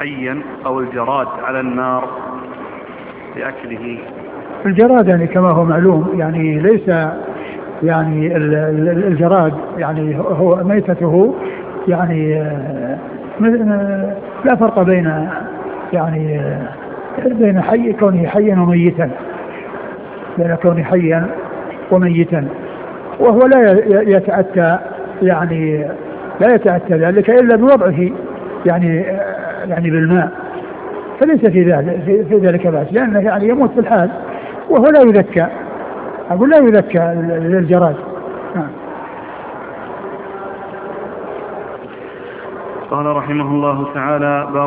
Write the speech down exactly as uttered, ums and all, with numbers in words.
حيا أو الجراد على النار لأكله؟ الجراد يعني كما هو معلوم يعني ليس يعني الجراد يعني هو ميتته يعني لا فرق بين يعني بين حي كونه حيا وميتا، بين كونه حيا وميتا، وهو لا يتأتى يعني لا يتأتى ذلك إلا بوضعه يعني يعني بالماء، فليس في ذلك في ذلك بأس، لأنه يعني يموت في الحال وهو لا يذكى. أقول لا يذكى للجراد. قال رحمه الله تعالى: